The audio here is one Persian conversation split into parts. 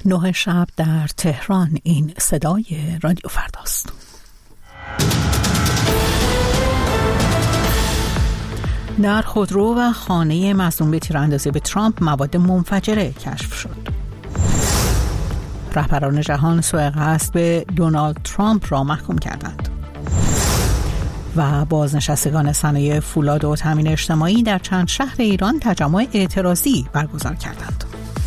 9 شب در تهران. این صدای رادیو فرداست. در خودرو و خانه مظنون به تیراندازی به ترامپ مواد منفجره کشف شد. رهبران جهان سوء قصد به دونالد ترامپ را محکوم کردند. و بازنشستگان صنایع فولاد و تامین اجتماعی در چند شهر ایران تجمع اعتراضی برگزار کردند.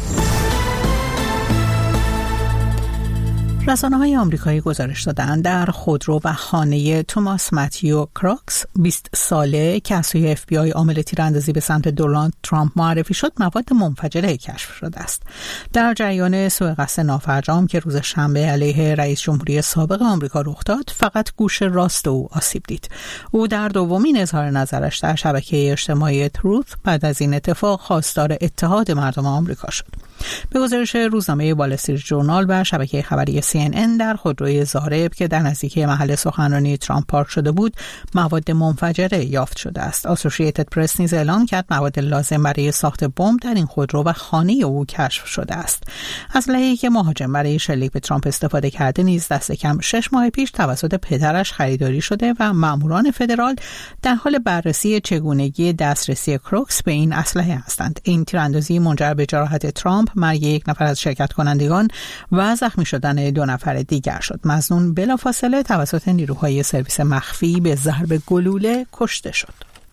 رسانه‌های آمریکایی گزارش دادند در خودرو و خانه توماس متیو کراکس 20 ساله که از سوی FBI عامل تیراندازی به سمت دونالد ترامپ معرفی شد مواد منفجره کشف شده است. در جریان سوء قصد نافرجام که روز شنبه علیه رئیس جمهوری سابق آمریکا رخ داد، فقط گوش راست او آسیب دید. او در دومین اظهار نظرش در شبکه اجتماعی تروث بعد از این اتفاق خواستار اتحاد مردم آمریکا شد. به گزارش روزنامه وال استریت ژورنال و شبکه خبری CNN، در خودروی زارب که در نزدیکی محل سخنرانی ترامپ پارک شده بود مواد منفجره یافت شده است. اسوسییتد پرس نیز اعلام کرد مواد لازم برای ساخت بمب در این خودرو و خانه او کشف شده است. اسلحه‌ای که مهاجم برای شلیک به ترامپ استفاده کرده نیز دست کم 6 ماه پیش توسط پدرش خریداری شده و ماموران فدرال در حال بررسی چگونگی دسترسی کروکس به این اسلحه هستند. این تیراندازی منجر به جراحت ترامپ، مرگ یک نفر از شرکت کنندگان و زخمی شدن 2 نفر دیگر شد. مظنون بلافاصله توسط نیروهای سرویس مخفی به ضرب گلوله کشته شد.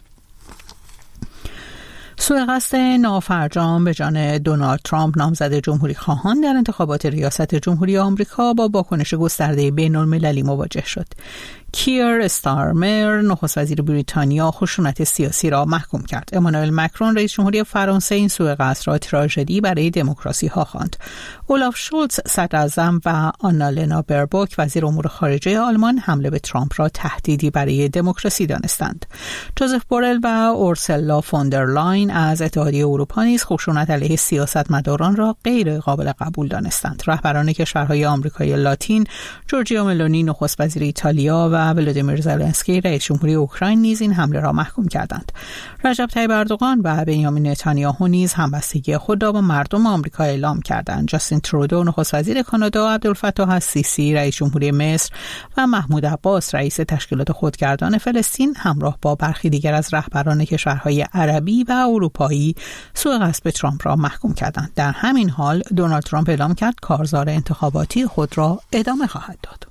سوء قصد نافرجام به جان دونالد ترامپ نامزد جمهوری خواهان در انتخابات ریاست جمهوری آمریکا با واکنش گسترده بین‌المللی مواجه شد. کیر استارمر نخست وزیر بریتانیا خشونت سیاسی را محکوم کرد. امانوئل مکرون رئیس جمهوری فرانسه این سوء قصد را تراژدی برای دموکراسی ها خواند. اولاف شولتز صدر اعظم و آنالنا بربوک وزیر امور خارجه آلمان حمله به ترامپ را تهدیدی برای دموکراسی دانستند. جوزف بورل و اورسلا فوندر لاین از اتحادیه اروپا نیز خشونت علیه سیاستمداران را غیر قابل قبول دانستند. رهبران کشورهای آمریکای لاتین، جورجیا ملونی نخست وزیر ایتالیا و ولادیمیر زلنسکی رئیس جمهوری اوکراین نیز این حمله را محکوم کردند. رجب طیب اردوغان و بنیامین نتانیاهو نیز همبستگی خود را با مردم آمریکا اعلام کردند. جاستین ترودو نخست وزیر کانادا، عبدالفتاح السیسی رئیس جمهوری مصر و محمود عباس رئیس تشکیلات خودگردان فلسطین همراه با برخی دیگر از رهبران کشورهای عربی و اروپایی سوء قصد به ترامپ را محکوم کردند. در همین حال دونالد ترامپ اعلام کرد کارزار انتخاباتی خود را ادامه خواهد داد.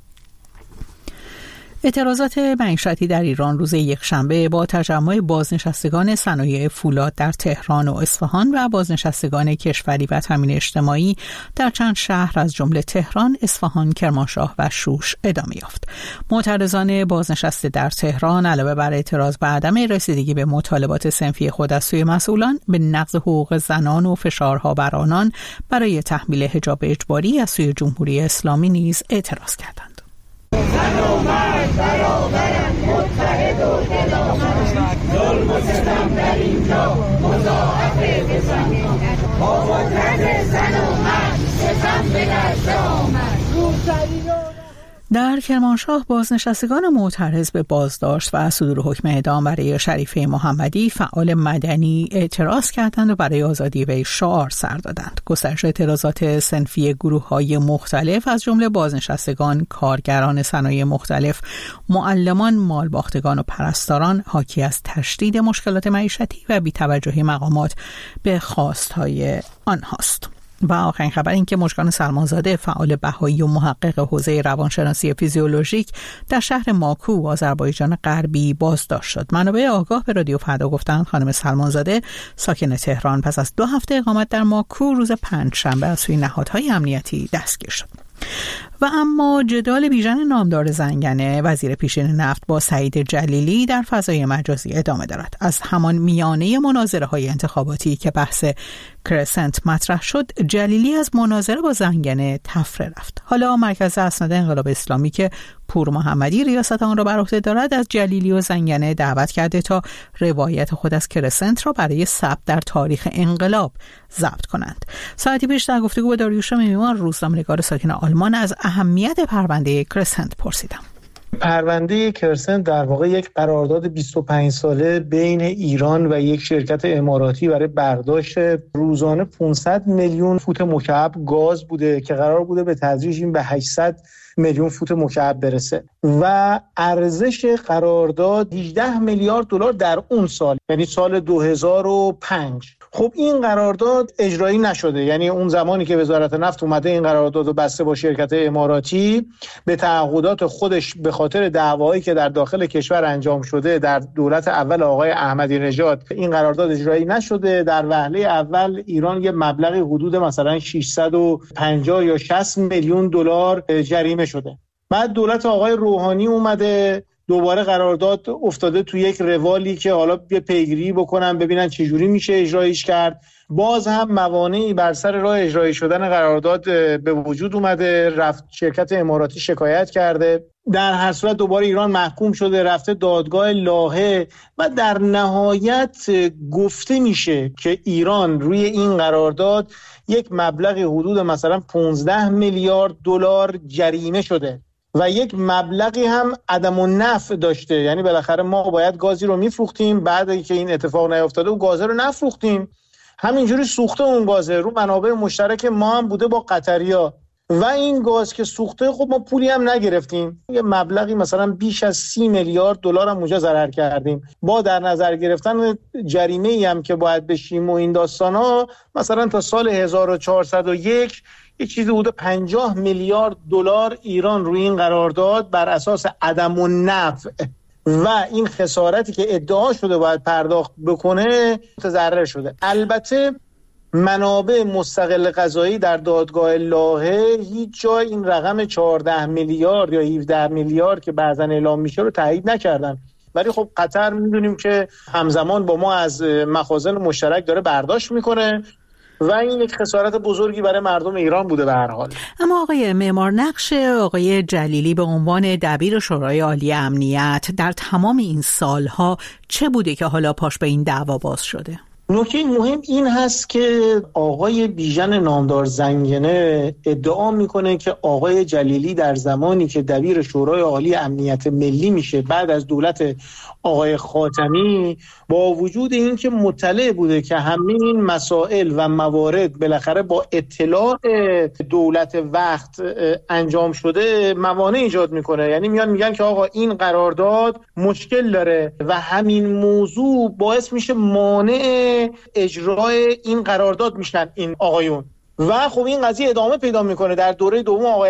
اعتراضات معیشتی در ایران روز یکشنبه با تجمع بازنشستگان صنایع فولاد در تهران و اصفهان و بازنشستگان کشوری و تامین اجتماعی در چند شهر از جمله تهران، اصفهان، کرمانشاه و شوش ادامه یافت. معترضان بازنشسته در تهران علاوه بر اعتراض به عدم رسیدگی به مطالبات صنفی خود از سوی مسئولان، به نقض حقوق زنان و فشارها بر آنان برای تحمیل حجاب اجباری از سوی جمهوری اسلامی نیز اعتراض کردند. زن و مرد برابرن، متحد و دلامند، ظلم و ستم در اینجا مضاعفه بزن، با قدرت زن و مرد ستم به دست آمد. در کرمانشاه بازنشستگان معترض به بازداشت و صدور حکم اعدام برای شریفه محمدی فعال مدنی اعتراض کردند و برای آزادی وی شعار سر دادند. گسترش اعتراضات صنفی گروه‌های مختلف از جمله بازنشستگان، کارگران صنایع مختلف، معلمان، مالباختگان و پرستاران حاکی از تشدید مشکلات معیشتی و بی‌توجهی مقامات به خواست‌های آنهاست. و آخرین خبر این که مژگان سلمانزاده فعال بهایی و محقق حوزه روانشناسی فیزیولوژیک در شهر ماکو، آذربایجان غربی بازداشت شد. منابع آگاه به رادیو فردا گفتند خانم سلمانزاده ساکن تهران پس از 2 هفته اقامت در ماکو روز پنجشنبه از سوی نهادهای امنیتی دستگیر شد. و اما جدال بیژن نامدار زنگنه وزیر پیشین نفت با سعید جلیلی در فضای مجازی ادامه دارد. از همان میانه مناظره های انتخاباتی که بحث کرسنت مطرح شد، جلیلی از مناظره با زنگنه تفره رفت. حالا مرکز اسناد انقلاب اسلامی که پور محمدی ریاست آن را بر عهده دارد از جلیلی و زنگنه دعوت کرده تا روایت خود از کرسنت را برای ثبت در تاریخ انقلاب ضبط کنند. ساعتی پیش در گفتگو با داریوش میمان، روزنامه‌نگار ساکن آلمان، از اهمیت پرونده کرسنت پرسیدم. پرونده کرسنت در واقع یک قرارداد 25 ساله بین ایران و یک شرکت اماراتی برای برداشت روزانه 500 میلیون فوت مکعب گاز بوده که قرار بوده به تدریج این به 800 میلیون فوت مکعب برسه و ارزش قرارداد 18 میلیارد دلار در اون سال، یعنی سال 2005. خب این قرارداد اجرایی نشده، یعنی اون زمانی که وزارت نفت اومده این قرارداد رو بسته با شرکت اماراتی، به تعهدات خودش به خاطر دعوایی که در داخل کشور انجام شده در دولت اول آقای احمدی نژاد این قرارداد اجرایی نشده. در وهله اول ایران یه مبلغی حدود مثلا 650 یا 60 میلیون دلار جریمه شده. بعد دولت آقای روحانی اومده، دوباره قرارداد افتاده تو یک روالی که حالا یه پیگیری بکنن ببینن چجوری میشه اجرایش کرد. باز هم موانعی بر سر راه اجرایی شدن قرارداد به وجود اومده، رفت شرکت اماراتی شکایت کرده، در هر صورت دوباره ایران محکوم شده، رفته دادگاه لاهه و در نهایت گفته میشه که ایران روی این قرارداد یک مبلغ حدود مثلا 15 میلیارد دلار جریمه شده و یک مبلغی هم عدم النفع داشته، یعنی بالاخره ما باید گازی رو میفروختیم، بعد که این اتفاق نیفتاده و گاز رو نفروختیم، همینجوری سوخته اون گازه رو منابع مشترک ما هم بوده با قطریا و این گاز که سوخته خب ما پولی هم نگرفتیم، یه مبلغی مثلا بیش از 30 میلیارد دلار هم اونجا ضرر کردیم با در نظر گرفتن جریمه‌ای هم که باید بشیم و این داستانا. مثلا تا سال 1401 یه چیزی حدود 50 میلیارد دلار ایران روی این قرارداد بر اساس عدم النفع و این خسارتی که ادعا شده باید پرداخت بکنه متضرر شده. البته منابع مستقل قضایی در دادگاه لاهه هیچ جای این رقم 14 میلیارد یا 17 میلیارد که بعضا اعلام میشه رو تایید نکردن، ولی خب قطر میدونیم که همزمان با ما از مخازن مشترک داره برداشت میکنه و این یک خسارت بزرگی برای مردم ایران بوده به هر حال. اما آقای معمار، نقش آقای جلیلی به عنوان دبیر شورای عالی امنیت در تمام این سالها چه بوده که حالا پاش به این دعوا باز شده؟ نکته مهم این هست که آقای بیژن نامدار زنگنه ادعا میکنه که آقای جلیلی در زمانی که دبیر شورای عالی امنیت ملی میشه بعد از دولت آقای خاتمی، با وجود این که مطلع بوده که همه این مسائل و موارد بالاخره با اطلاع دولت وقت انجام شده، موانع ایجاد میکنه. یعنی میگن که آقا این قرارداد مشکل داره و همین موضوع باعث میشه مانع اجرای این قرارداد میشن این آقایون و خب این قضیه ادامه پیدا میکنه. در دوره دوم آقای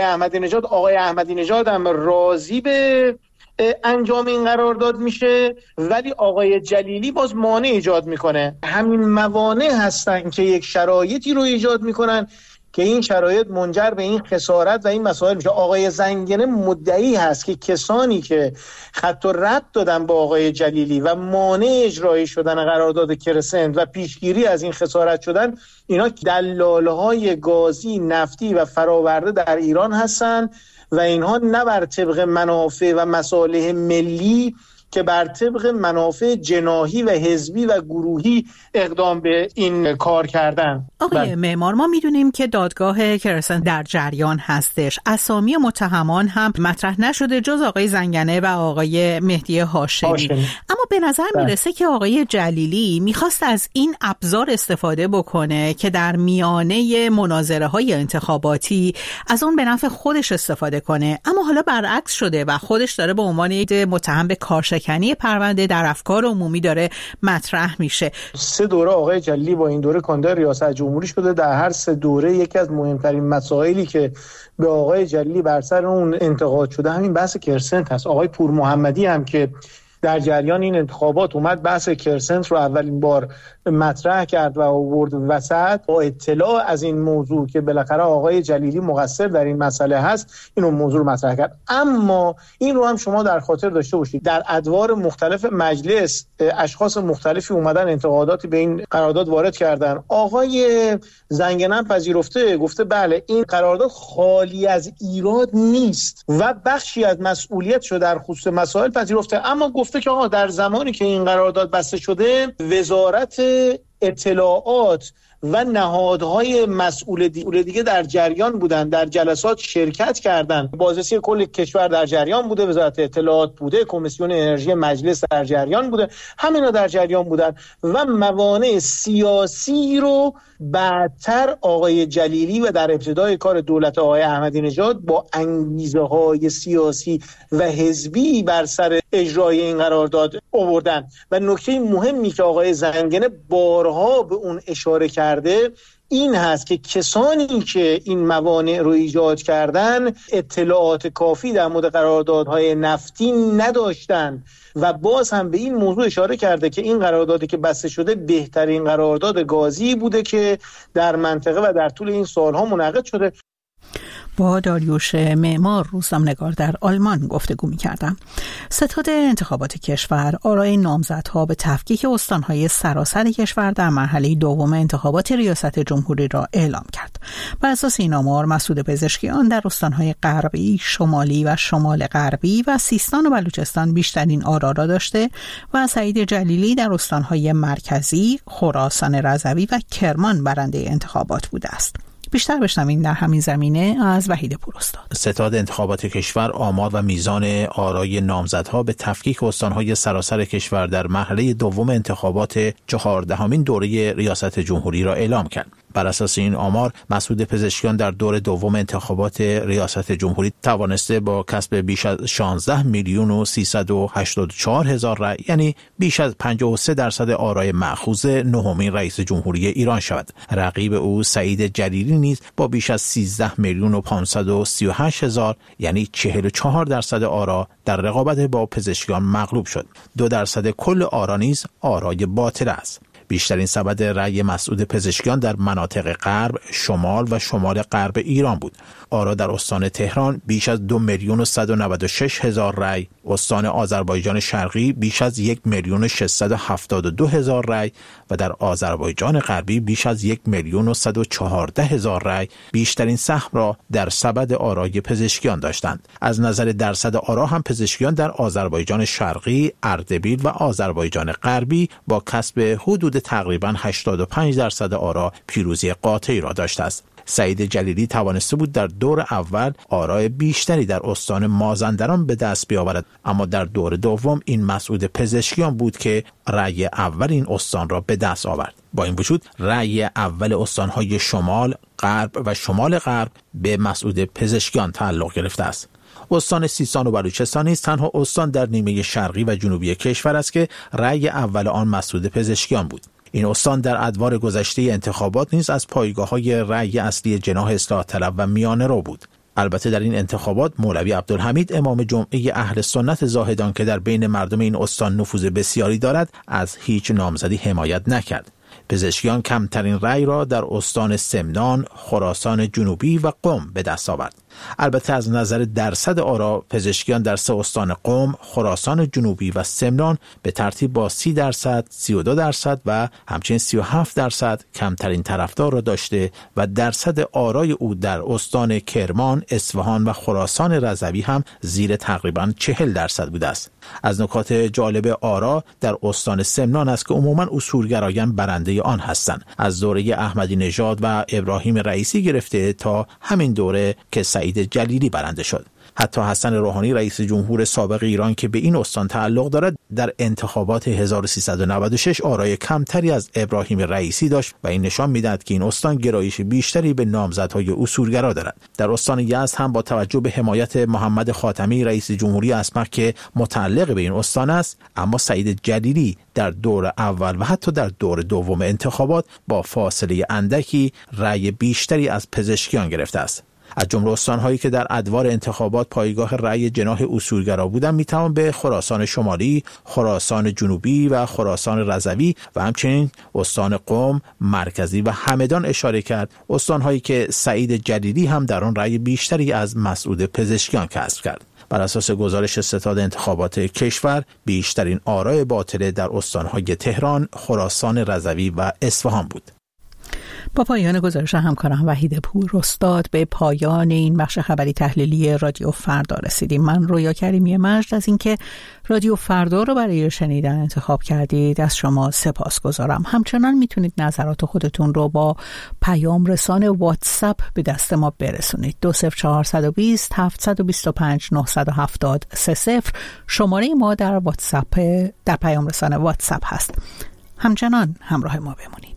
احمدی نژاد هم راضی به انجام این قرارداد میشه، ولی آقای جلیلی باز مانع ایجاد میکنه. همین موانع هستن که یک شرایطی رو ایجاد میکنن که این شرایط منجر به این خسارت و این مسائل میشه. آقای زنگنه مدعی هست که کسانی که خط و رد دادن با آقای جلیلی و مانع اجرایی شدن قرارداد کرسنت و پیشگیری از این خسارت شدن، اینا دلالهای گازی، نفتی و فراورده در ایران هستن و اینها نه بر طبق منافع و مصالح ملی که بر طبق منافع جناحی و حزبی و گروهی اقدام به این کار کردن. آقای معمار، ما میدونیم که دادگاه کرسنت در جریان هستش، اسامی متهمان هم مطرح نشده جز آقای زنگنه و آقای مهدی هاشمی. اما به نظر میرسه که آقای جلیلی میخواست از این ابزار استفاده بکنه که در میانه مناظره های انتخاباتی از اون به نفع خودش استفاده کنه، اما حالا برعکس شده و خودش داره به عنوان متهم به کارشکنی پرونده در افکار عمومی داره مطرح میشه. 3 دوره آقای جلیلی با این دوره کاندید ریاست جمهوری شده. در هر 3 دوره یکی از مهمترین مسائلی که به آقای جلیلی بر سر اون انتقاد شده همین بحث کرسنت هست. آقای پور محمدی هم که در جریان این انتخابات اومد بحث کرسنت رو اولین بار مطرح کرد و آورد وسط، با اطلاع از این موضوع که بالاخره آقای جلیلی مقصر در این مسئله هست اینو موضوع رو مطرح کرد. اما این رو هم شما در خاطر داشته باشید در ادوار مختلف مجلس اشخاص مختلفی اومدن انتقاداتی به این قرارداد وارد کردن. آقای زنگنه پذیرفته، گفته بله این قرارداد خالی از ایراد نیست و بخشی از مسئولیتش رو در خصوص مسائل پذیرفته، اما گفته که آقا در زمانی که این قرارداد بسته شده وزارت اطلاعات و نهادهای مسئول دیگه در جریان بودن، در جلسات شرکت کردن. بازرسی کل کشور در جریان بوده، وزارت اطلاعات بوده، کمیسیون انرژی مجلس در جریان بوده، همینا در جریان بودن و موانع سیاسی رو بعدتر آقای جلیلی و در ابتدای کار دولت آقای احمدی نژاد با انگیزه‌های سیاسی و حزبی بر سر اجرای این قرارداد آوردن. و نکته مهمی که آقای زنگنه بارها به اون اشاره کرده این هست که کسانی که این موانع رو ایجاد کردن اطلاعات کافی در مورد قراردادهای نفتی نداشتن و باز هم به این موضوع اشاره کرده که این قراردادی که بسته شده بهترین قرارداد گازی بوده که در منطقه و در طول این سالها منعقد شده. با داریوش معمار، روزنامه‌نگار در آلمان گفتگو می‌کردم. ستاد انتخابات کشور آرای نامزدها به تفکیک استان‌های سراسر کشور در مرحله دوم انتخابات ریاست جمهوری را اعلام کرد. بر اساس این آمار مسعود پزشکیان در استان‌های غربی، شمالی و شمال غربی و سیستان و بلوچستان بیشترین آرا را داشته و سعید جلیلی در استان‌های مرکزی، خراسان رضوی و کرمان برنده انتخابات بوده است. بیشتر بشنویم در همین زمینه از وحید پوراستاد. ستاد انتخابات کشور آمار و میزان آرای نامزدها به تفکیک استان‌های سراسر کشور در مرحله دوم انتخابات 14مین دوره ریاست جمهوری را اعلام کرد. بر اساس این آمار مسعود پزشکیان در دور دوم انتخابات ریاست جمهوری توانسته با کسب بیش از 16,384,000 رأی، یعنی بیش از 53% آرای مأخوذ نهمین رئیس جمهوری ایران شود. رقیب او سعید جلیلی نیز با بیش از 13,538,000 یعنی 44% آرا در رقابت با پزشکیان مغلوب شد. 2% کل آرا نیز آرای باطل است. بیشترین سبد رأی مسعود پزشکیان در مناطق غرب، شمال و شمال غرب ایران بود. آرا در استان تهران بیش از 2,196,000 رأی، استان آذربایجان شرقی بیش از 1,672,000 رأی و در آذربایجان غربی بیش از 1,114,000 رأی بیشترین سهم را در سبد آرای پزشکیان داشتند. از نظر درصد آرا هم پزشکیان در آذربایجان شرقی، اردبیل و آذربایجان غربی با کسب حدود تقریباً 85% آرا پیروزی قاطعی را داشته است. سعید جلیلی توانسته بود در دور اول آرای بیشتری در استان مازندران به دست بیاورد، اما در دور دوم این مسعود پزشکیان بود که رأی اول این استان را به دست آورد. با این وجود رأی اول استان‌های شمال، غرب و شمال غرب به مسعود پزشکیان تعلق گرفته است. استان سیستان و بلوچستان نیز تنها استان در نیمه شرقی و جنوبی کشور است که رأی اول آن مسعود پزشکیان بود. این استان در ادوار گذشته انتخابات نیز از پایگاه‌های رأی اصلی جناح اصلاح طلب و میانه رو بود. البته در این انتخابات مولوی عبدالحمید امام جمعه اهل سنت زاهدان که در بین مردم این استان نفوذ بسیاری دارد از هیچ نامزدی حمایت نکرد. پزشکیان کمترین رأی را در استان سمنان، خراسان جنوبی و قم به دست آورد. البته از نظر درصد آرا پزشکیان در 3 استان قم، خراسان جنوبی و سمنان به ترتیب با 30%، 32% و همچنین 37% کمترین طرفدار را داشته و درصد آرای او در استان کرمان، اصفهان و خراسان رضوی هم زیر تقریباً 40% بوده است. از نکات جالب آرا در استان سمنان است که عموماً اصولگرایان برنده آن هستند. از دوره احمدی نژاد و ابراهیم رئیسی گرفته تا همین دوره که سعید جلیلی برنده شد. حتی حسن روحانی رئیس جمهور سابق ایران که به این استان تعلق دارد در انتخابات 1396 آرای کمتری از ابراهیم رئیسی داشت و این نشان می‌دهد که این استان گرایش بیشتری به نامزدهای اصولگرا دارد. در استان یزد هم با توجه به حمایت محمد خاتمی رئیس جمهوری اسمق که متعلق به این استان است، اما سعید جلیلی در دور اول و حتی در دور دوم انتخابات با فاصله اندکی رأی بیشتری از پزشکیان گرفته است. از جمله استان‌هایی که در ادوار انتخابات پایگاه رأی جناح اصولگرا بودند میتوان به خراسان شمالی، خراسان جنوبی و خراسان رضوی و همچنین استان قم، مرکزی و همدان اشاره کرد، استان‌هایی که سعید جلیلی هم در آن رأی بیشتری از مسعود پزشکیان کسب کرد. بر اساس گزارش ستاد انتخابات کشور بیشترین آرای باطل در استان‌های تهران، خراسان رضوی و اصفهان بود. با پایان گزارش همکارم وحید پوراستاد به پایان این بخش خبری تحلیلی رادیو فردا رسیدیم. من رویا کریمی مجد از اینکه رادیو فردا رو برای شنیدن انتخاب کردید از شما سپاسگزارم. همچنان میتونید نظرات خودتون رو با پیام رسان واتساپ به دست ما برسونید. 20420 725 970 30 شماره ما در واتساپ در پیام رسان واتساپ هست. همچنان همراه ما بمونید.